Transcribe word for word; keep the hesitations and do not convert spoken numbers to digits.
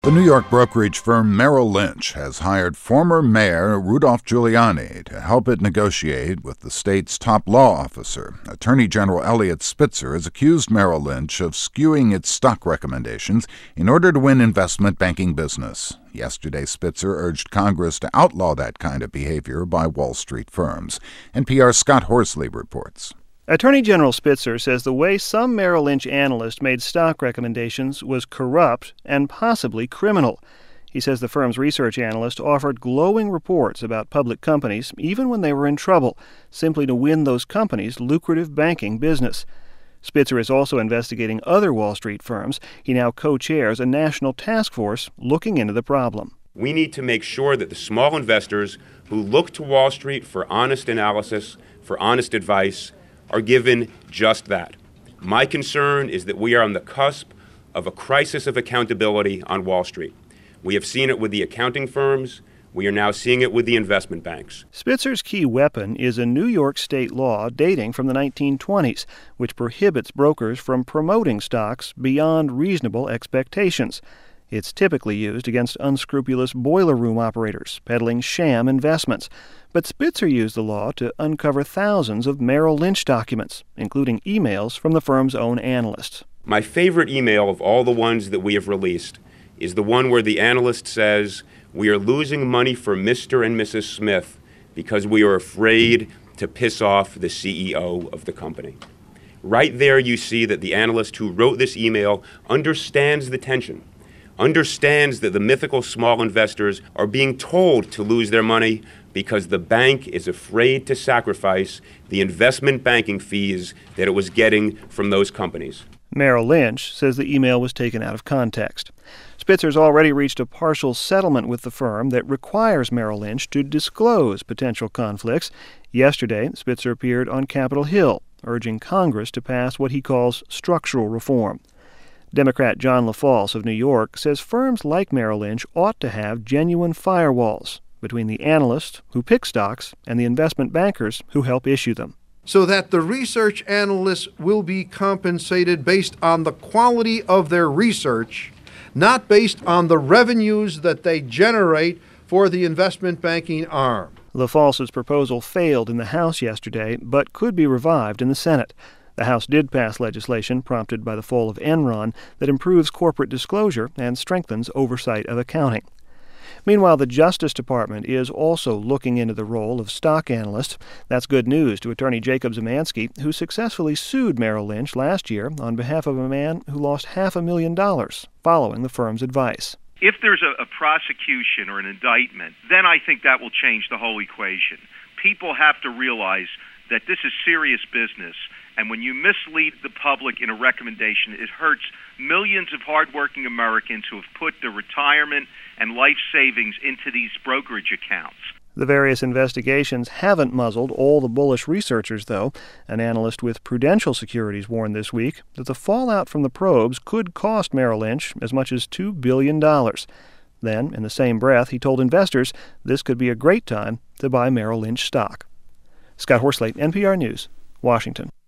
The New York brokerage firm Merrill Lynch has hired former Mayor Rudolph Giuliani to help it negotiate with the state's top law officer. Attorney General Eliot Spitzer has accused Merrill Lynch of skewing its stock recommendations in order to win investment banking business. Yesterday, Spitzer urged Congress to outlaw that kind of behavior by Wall Street firms. N P R's Scott Horsley reports. Attorney General Spitzer says the way some Merrill Lynch analysts made stock recommendations was corrupt and possibly criminal. He says the firm's research analyst offered glowing reports about public companies even when they were in trouble, simply to win those companies' lucrative banking business. Spitzer is also investigating other Wall Street firms. He now co-chairs a national task force looking into the problem. We need to make sure that the small investors who look to Wall Street for honest analysis, for honest advice, are given just that. My concern is that we are on the cusp of a crisis of accountability on Wall Street. We have seen it with the accounting firms. We are now seeing it with the investment banks. Spitzer's key weapon is a New York state law dating from the nineteen twenties, which prohibits brokers from promoting stocks beyond reasonable expectations. It's typically used against unscrupulous boiler room operators peddling sham investments. But Spitzer used the law to uncover thousands of Merrill Lynch documents, including emails from the firm's own analysts. My favorite email of all the ones that we have released is the one where the analyst says, "We are losing money for Mister and Missus Smith because we are afraid to piss off the C E O of the company." Right there you see that the analyst who wrote this email understands the tension, understands that the mythical small investors are being told to lose their money because the bank is afraid to sacrifice the investment banking fees that it was getting from those companies. Merrill Lynch says the email was taken out of context. Spitzer's already reached a partial settlement with the firm that requires Merrill Lynch to disclose potential conflicts. Yesterday, Spitzer appeared on Capitol Hill, urging Congress to pass what he calls structural reform. Democrat John LaFalce of New York says firms like Merrill Lynch ought to have genuine firewalls between the analysts who pick stocks and the investment bankers who help issue them. So that the research analysts will be compensated based on the quality of their research, not based on the revenues that they generate for the investment banking arm. LaFalce's proposal failed in the House yesterday, but could be revived in the Senate. The House did pass legislation prompted by the fall of Enron that improves corporate disclosure and strengthens oversight of accounting. Meanwhile, the Justice Department is also looking into the role of stock analysts. That's good news to attorney Jacob Zemansky, who successfully sued Merrill Lynch last year on behalf of a man who lost half a million dollars following the firm's advice. If there's a, a prosecution or an indictment, then I think that will change the whole equation. People have to realize that this is serious business, and when you mislead the public in a recommendation, it hurts millions of hardworking Americans who have put their retirement and life savings into these brokerage accounts. The various investigations haven't muzzled all the bullish researchers, though. An analyst with Prudential Securities warned this week that the fallout from the probes could cost Merrill Lynch as much as two billion dollars. Then, in the same breath, he told investors this could be a great time to buy Merrill Lynch stock. Scott Horsley, N P R News, Washington.